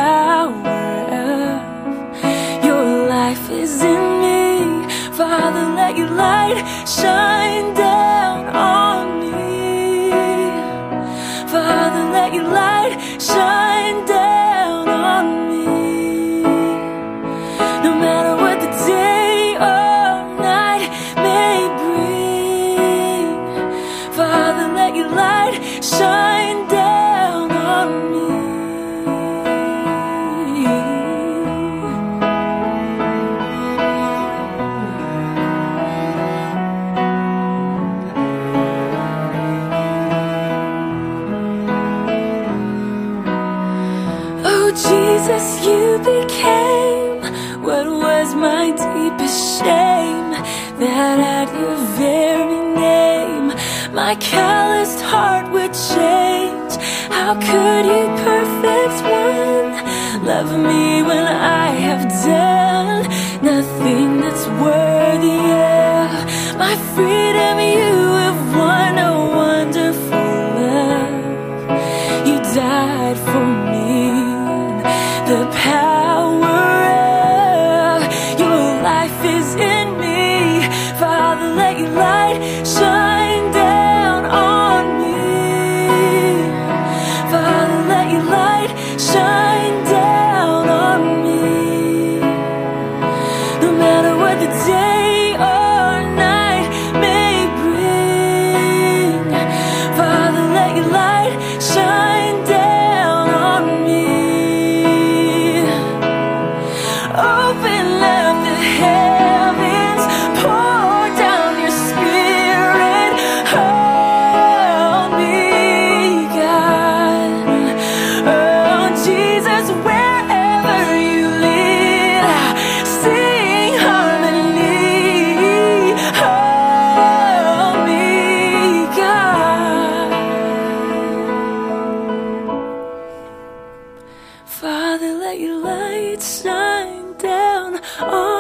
power of your life is in me. Father, let your light shine down on me. Father, let your light shine down on me. No matter what the day or night may bring, Father, let your light shine down on me. Oh Jesus, you became what was my deepest shame, that at your very name my calloused heart would change. How could you, perfect one, love me when I have done nothing that's worthy of my freedom? You have won a wonderful love. You died for me. The power of your life is in me. Father, let your light shine down on me. Father, let your light shine down on me. No matter what the day or night may bring, Father, let your light shine down on me. Open up the heavens, pour down your spirit on me, God. Oh Jesus, wherever you lead, sing harmony on me, God. Father, let your light shine down on